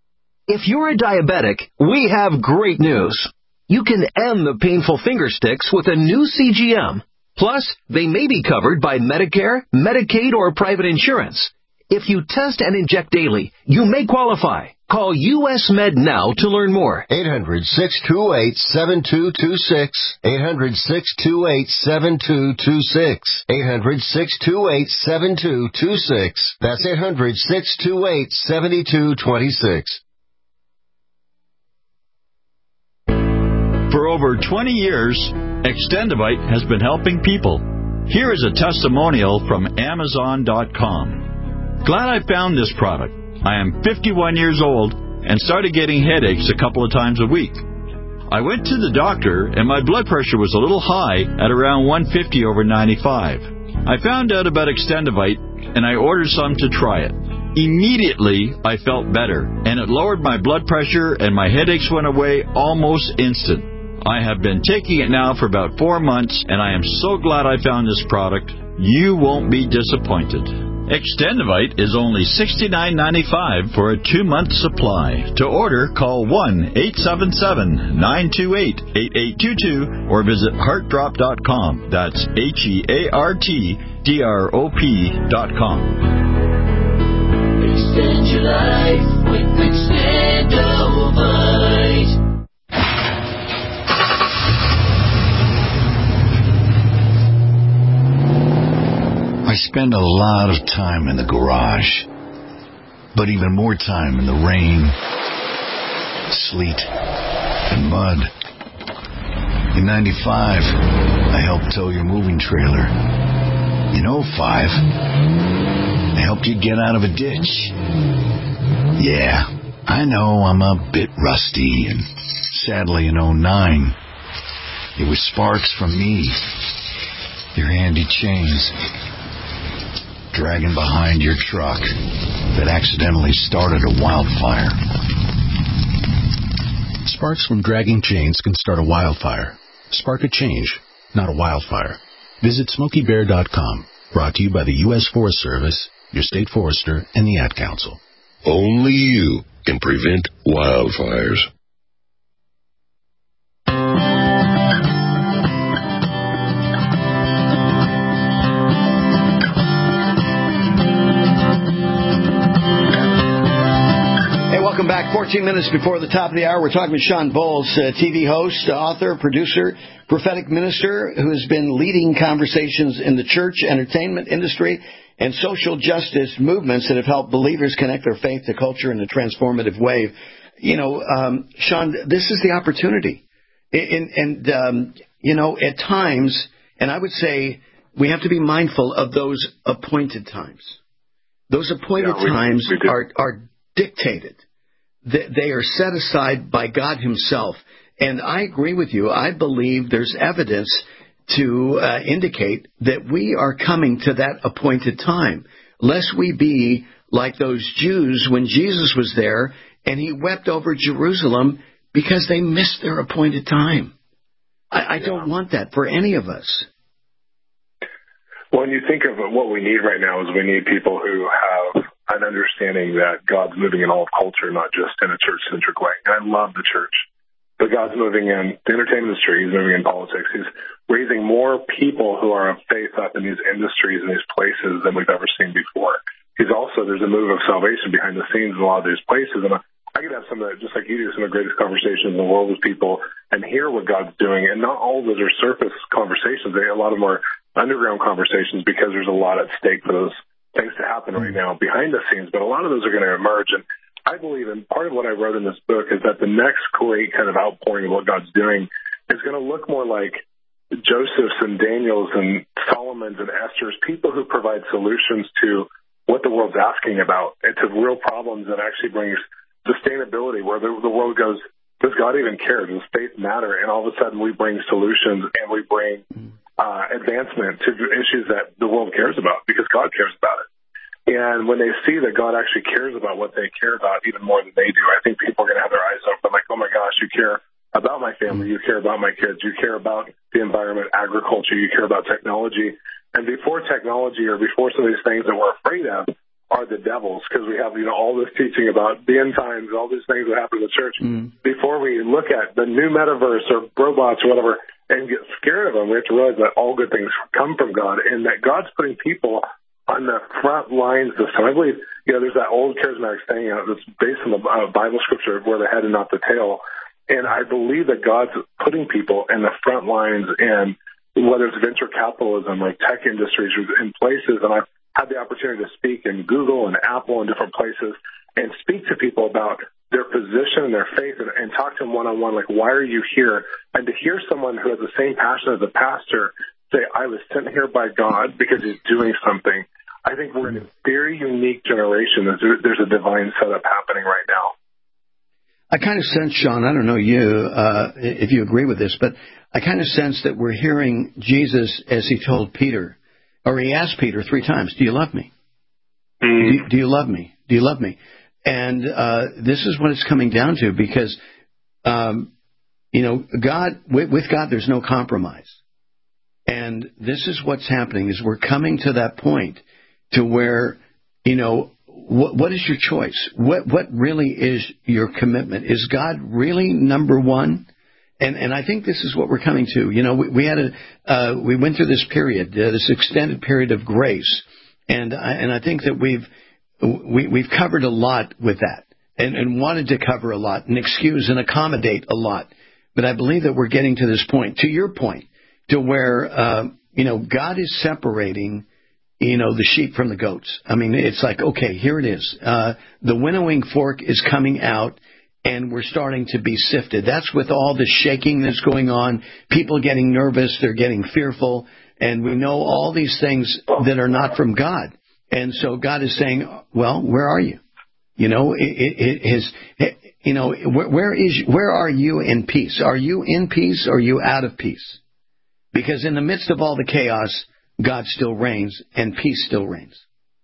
If you're a diabetic, we have great news. You can end the painful finger sticks with a new C G M. Plus, they may be covered by Medicare, Medicaid, or private insurance. If you test and inject daily, you may qualify. Call U S Med now to learn more. eight hundred, six two eight, seven two two six. eight hundred, six two eight, seven two two six. eight hundred, six two eight, seven two two six. That's eight hundred, six two eight, seven two two six. For over twenty years, Extendivite has been helping people. Here is a testimonial from Amazon dot com. Glad I found this product. I am fifty-one years old and started getting headaches a couple of times a week. I went to the doctor and my blood pressure was a little high at around one fifty over ninety-five. I found out about Extendivite and I ordered some to try it. Immediately, I felt better and it lowered my blood pressure and my headaches went away almost instant. I have been taking it now for about four months and I am so glad I found this product. You won't be disappointed. Extendivite is only sixty-nine ninety-five for a two-month supply. To order, call one eight seven seven, nine two eight, eight eight two two or visit heart drop dot com. That's H E A R T D R O P dot com. Extend your life with Extendivite. I spend a lot of time in the garage, but even more time in the rain, sleet, and mud. In ninety-five, I helped tow your moving trailer. In oh five, I helped you get out of a ditch. Yeah, I know I'm a bit rusty, and sadly in oh nine, it was sparks from me, your handy chains, dragging behind your truck that accidentally started a wildfire. Sparks from dragging chains can start a wildfire. Spark a change, not a wildfire. Visit Smokey Bear dot com. Brought to you by the U S Forest Service, your state forester, and the Ad Council. Only you can prevent wildfires. Welcome back. fourteen minutes before the top of the hour, we're talking with Shawn Bolz, uh, T V host, author, producer, prophetic minister, who has been leading conversations in the church, entertainment industry, and social justice movements that have helped believers connect their faith to culture in a transformative way. You know, um, Shawn, this is the opportunity. And, and um, you know, at times, and I would say we have to be mindful of those appointed times. Those appointed yeah, we, times we are, are dictated. They are set aside by God himself. And I agree with you. I believe there's evidence to uh, indicate that we are coming to that appointed time, lest we be like those Jews when Jesus was there and he wept over Jerusalem because they missed their appointed time. I, I don't want that for any of us. Well, when you think of what we need right now is we need people who have an understanding that God's moving in all of culture, not just in a church-centric way. And I love the church. But God's moving in the entertainment industry. He's moving in politics. He's raising more people who are of faith up in these industries and these places than we've ever seen before. He's also, there's a move of salvation behind the scenes in a lot of these places. And I could have some of the, just like you do, some of the greatest conversations in the world with people and hear what God's doing. And not all of those are surface conversations. They, a lot of them are underground conversations because there's a lot at stake for those things to happen right now behind the scenes, but a lot of those are going to emerge. And I believe, and part of what I wrote in this book is that the next great kind of outpouring of what God's doing is going to look more like Joseph's and Daniel's and Solomon's and Esther's, people who provide solutions to what the world's asking about and to real problems that actually brings sustainability, where the, the world goes, does God even care? Does faith matter? And all of a sudden we bring solutions and we bring Uh, advancement to issues that the world cares about because God cares about it. And when they see that God actually cares about what they care about even more than they do, I think people are going to have their eyes open like, oh my gosh, you care about my family, you care about my kids, you care about the environment, agriculture, you care about technology. And before technology or before some of these things that we're afraid of are the devils, because we have, you know, all this teaching about the end times, all these things that happen in the church. Mm. Before we look at the new metaverse or robots or whatever, and get scared of them, we have to realize that all good things come from God and that God's putting people on the front lines this time. I believe you know, there's that old charismatic saying uh, that's based on the uh, Bible scripture where the head and not the tail. And I believe that God's putting people in the front lines, and whether it's venture capitalism, like tech industries, in places, and I've had the opportunity to speak in Google and Apple and different places and speak to people about their position and their faith and, and talk to them one-on-one, like, why are you here? And to hear someone who has the same passion as a pastor say, I was sent here by God because he's doing something. I think we're in a very unique generation. There's, there's a divine setup happening right now. I kind of sense, Sean, I don't know you, uh, if you agree with this, but I kind of sense that we're hearing Jesus as he told Peter, or he asked Peter three times, do you love me? Mm. Do, you, do you love me? Do you love me? And uh, this is what it's coming down to, because, um, you know, God, with, with God, there's no compromise. And this is what's happening, is we're coming to that point to where, you know, what, what is your choice? What what really is your commitment? Is God really number one? And and I think this is what we're coming to. You know, we, we had a uh, we went through this period, uh, this extended period of grace, and I, and I think that we've we, we've covered a lot with that, and, and wanted to cover a lot, and excuse and accommodate a lot. But I believe that we're getting to this point, to your point, to where uh, you know, God is separating, you know, the sheep from the goats. I mean, it's like, okay, here it is. Uh, the winnowing fork is coming out, and we're starting to be sifted. That's with all the shaking that's going on, people getting nervous, they're getting fearful, and we know all these things that are not from God. And so God is saying, well, where are you? You know, it, it, it is, it, you know, where, where is, where are you in peace? Are you in peace, or are you out of peace? Because in the midst of all the chaos, God still reigns, and peace still reigns.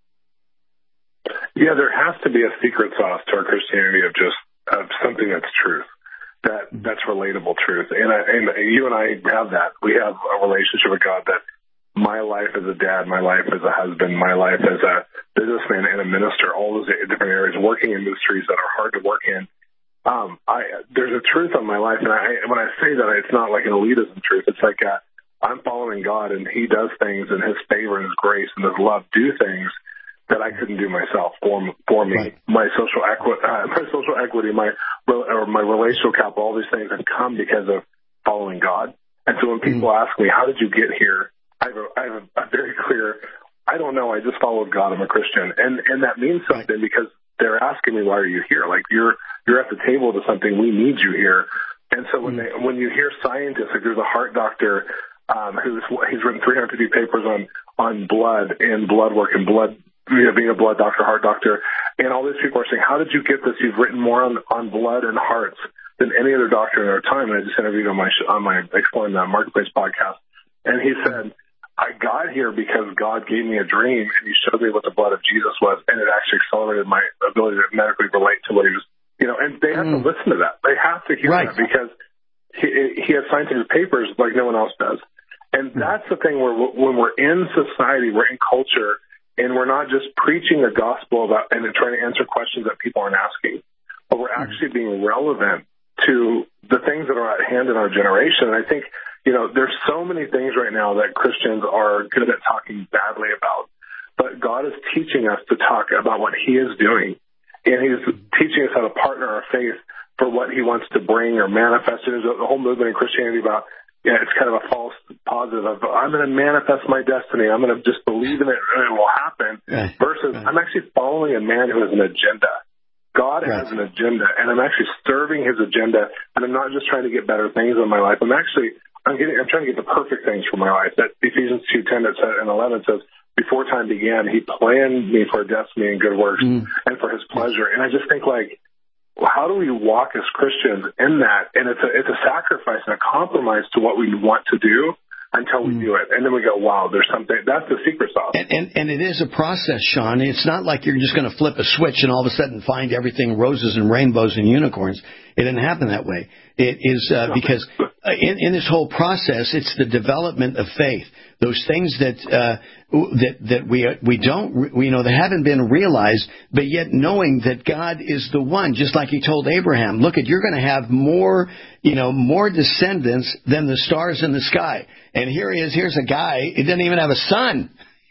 Yeah, there has to be a secret sauce to our Christianity of just of something that's truth, that that's relatable truth. And, I, and you and I have that. We have a relationship with God that my life as a dad, my life as a husband, my life as a businessman and a minister, all those different areas, working in industries that are hard to work in. Um, I there's a truth on my life, and I, when I say that, it's not like an elitism truth. It's like a, I'm following God, and he does things in his favor and his grace and his love, do things that I couldn't do myself for, for me. Right. My social equity, uh, my social equity, my, or my relational capital, all these things have come because of following God. And so when people mm. ask me, how did you get here? I have, a, I have a, a very clear, I don't know, I just followed God, I'm a Christian. And, and that means something right. because they're asking me, why are you here? Like, you're, you're at the table to something, we need you here. And so when mm. they, when you hear scientists, like there's a heart doctor, Um, who's he's written three hundred fifty papers on on blood and blood work and blood, you know, being a blood doctor, heart doctor, and all these people are saying, how did you get this? You've written more on, on blood and hearts than any other doctor in our time. And I just interviewed on my on my Exploring the Marketplace podcast, and he said, I got here because God gave me a dream, and he showed me what the blood of Jesus was, and it actually accelerated my ability to medically relate to what he was, you know. And they have mm. to listen to that. They have to hear right. that, because he, he has scientific papers like no one else does. And that's the thing where when we're in society, we're in culture, and we're not just preaching the gospel about and trying to answer questions that people aren't asking, but we're actually being relevant to the things that are at hand in our generation. And I think, you know, there's so many things right now that Christians are good at talking badly about, but God is teaching us to talk about what he is doing, and he's teaching us how to partner our faith for what he wants to bring or manifest. There's a whole movement in Christianity about, yeah, it's kind of a false positive of, I'm going to manifest my destiny. I'm going to just believe in it and it will happen. Right. Versus, right. I'm actually following a man who has an agenda. God right. has an agenda, and I'm actually serving his agenda. And I'm not just trying to get better things in my life. I'm actually, I'm getting, I'm trying to get the perfect things for my life. That Ephesians two ten and eleven says, before time began, he planned me for destiny and good works mm. and for his pleasure. And I just think, like, how do we walk as Christians in that? And it's a, it's a sacrifice and a compromise to what we want to do until we mm. do it. And then we go, wow, there's something. That's the secret sauce. And, and, and it is a process, Sean. It's not like you're just going to flip a switch and all of a sudden find everything roses and rainbows and unicorns. It didn't happen that way. It is uh, because in, in this whole process, it's the development of faith. Those things that uh, that that we we don't we, you know, that haven't been realized, but yet knowing that God is the one, just like he told Abraham, look, at you're going to have more, you know, more descendants than the stars in the sky. And here he is. Here's a guy. He didn't even have a son.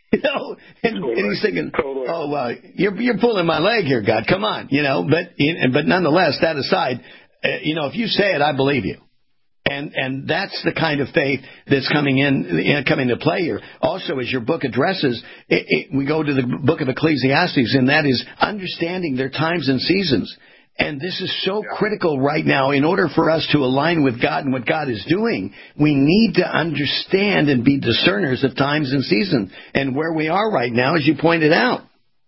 You know, and, totally. and he's thinking, totally. "Oh, well, you're you're pulling my leg here, God. Come on, you know." But but nonetheless, that aside, uh, you know, if you say it, I believe you. And and that's the kind of faith that's coming in, coming to play here. Also, as your book addresses, it, it, we go to the book of Ecclesiastes, and that is understanding their times and seasons. And this is so critical right now. In order for us to align with God and what God is doing, we need to understand and be discerners of times and seasons. And where we are right now, as you pointed out.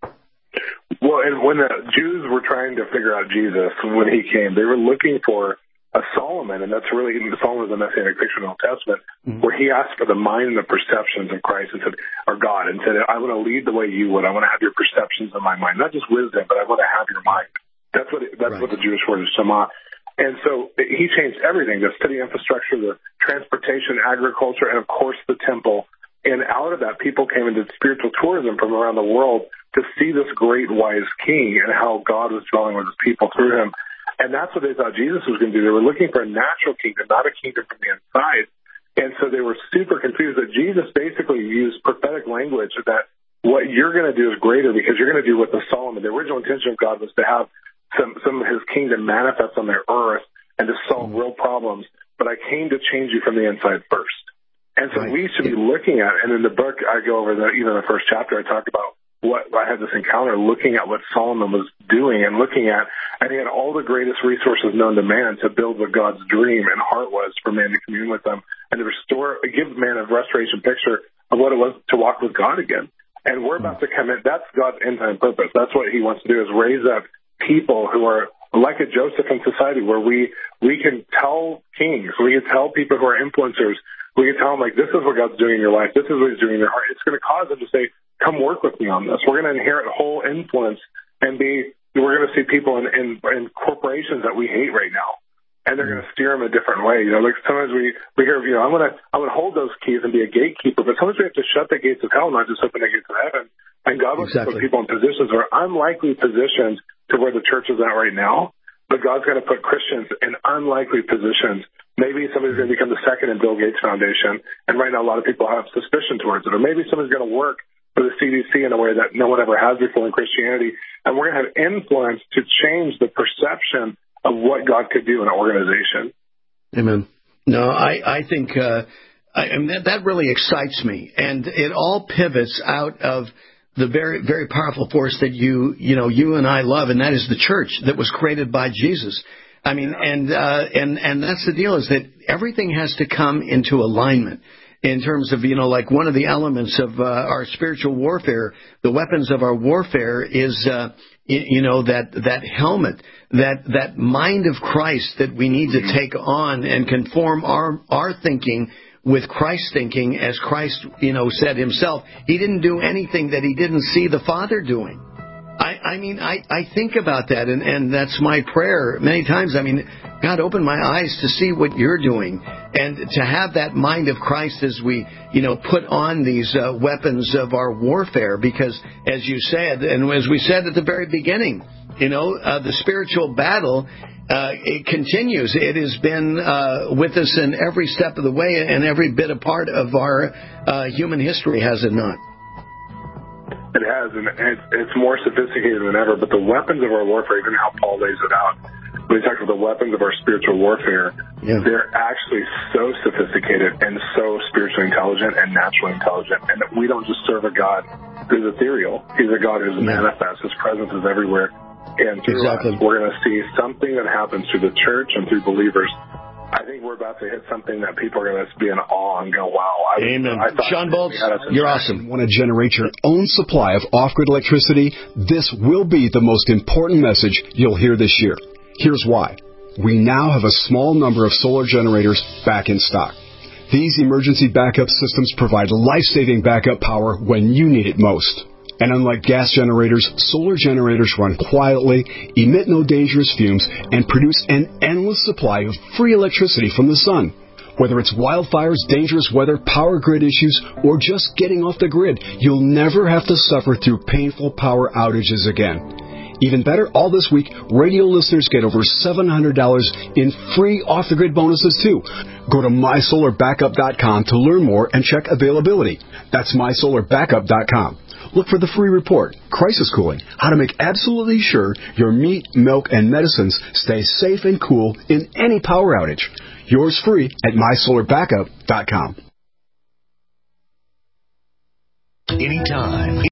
Well, and when the Jews were trying to figure out Jesus, when he came, they were looking for a Solomon, and that's really, Solomon is a messianic picture in the Old Testament, mm-hmm. where he asked for the mind and the perceptions of Christ and said, or God, and said, I want to lead the way you would. I want to have your perceptions in my mind, not just wisdom, but I want to have your mind. That's what it, that's right. what the Jewish word is, Shema. And so he changed everything, the city infrastructure, the transportation, agriculture, and of course the temple. And out of that, people came and did spiritual tourism from around the world to see this great wise king and how God was dwelling with his people through him. And that's what they thought Jesus was going to do. They were looking for a natural kingdom, not a kingdom from the inside. And so they were super confused that Jesus basically used prophetic language that what you're going to do is greater because you're going to do what the Solomon, the original intention of God was to have some, some of his kingdom manifest on their earth and to solve real problems. But I came to change you from the inside first. And so right. we should be looking at, and in the book I go over, the, even the first chapter, I talk about what I had this encounter looking at what Solomon was doing and looking at, and he had all the greatest resources known to man to build what God's dream and heart was for man to commune with them and to restore, give man a restoration picture of what it was to walk with God again. And we're about to come in. That's God's end time purpose. That's what he wants to do, is raise up people who are like a Joseph in society, where we, we can tell kings, we can tell people who are influencers, we can tell them, like, this is what God's doing in your life. This is what he's doing in your heart. It's going to cause them to say, come work with me on this. We're going to inherit whole influence and be, we're going to see people in, in, in corporations that we hate right now. And they're going to steer them a different way. You know, like sometimes we, we hear, you know, I'm going to, I'm going to hold those keys and be a gatekeeper, but sometimes we have to shut the gates of hell, not just open the gates of heaven. And God wants exactly. to put people in positions where unlikely positions to where the church is at right now. But God's going to put Christians in unlikely positions. Maybe somebody's going to become the second in Bill Gates Foundation, and right now a lot of people have suspicion towards it. Or maybe somebody's going to work for the C D C in a way that no one ever has before in Christianity, and we're going to have influence to change the perception of what God could do in an organization. Amen. No, I, I think uh, I, I mean, that, that really excites me, and it all pivots out of the very, very powerful force that you, you know, you and I love, and that is the church that was created by Jesus. I mean, and uh, and and that's the deal, is that everything has to come into alignment in terms of, you know, like one of the elements of uh, our spiritual warfare, the weapons of our warfare is, uh, you know, that that helmet, that that mind of Christ that we need to take on and conform our our thinking with Christ's thinking, as Christ, you know, said himself. He didn't do anything that he didn't see the Father doing. I, I mean, I, I think about that, and, and that's my prayer many times. I mean, God, open my eyes to see what you're doing, and to have that mind of Christ as we, you know, put on these uh, weapons of our warfare, because, as you said, and as we said at the very beginning, you know, uh, the spiritual battle, uh, it continues. It has been uh, with us in every step of the way and every bit of part of our uh, human history, has it not? It has, and it's, it's more sophisticated than ever, but the weapons of our warfare, even how Paul lays it out, when he talks about the weapons of our spiritual warfare, yeah. they're actually so sophisticated and so spiritually intelligent and naturally intelligent, and that we don't just serve a God who's ethereal. He's a God who's yeah. manifest. His presence is everywhere. And through exactly. us, we're going to see something that happens through the church and through believers. I think we're about to hit something that people are going to be in awe and go, wow. I, Amen. I Sean Bolts, you're awesome. Want to generate your own supply of off-grid electricity? This will be the most important message you'll hear this year. Here's why. We now have a small number of solar generators back in stock. These emergency backup systems provide life-saving backup power when you need it most. And unlike gas generators, solar generators run quietly, emit no dangerous fumes, and produce an endless supply of free electricity from the sun. Whether it's wildfires, dangerous weather, power grid issues, or just getting off the grid, you'll never have to suffer through painful power outages again. Even better, all this week, radio listeners get over seven hundred dollars in free off-the-grid bonuses, too. Go to my solar backup dot com to learn more and check availability. That's my solar backup dot com. Look for the free report, Crisis Cooling, how to make absolutely sure your meat, milk, and medicines stay safe and cool in any power outage. Yours free at my solar backup dot com. Anytime.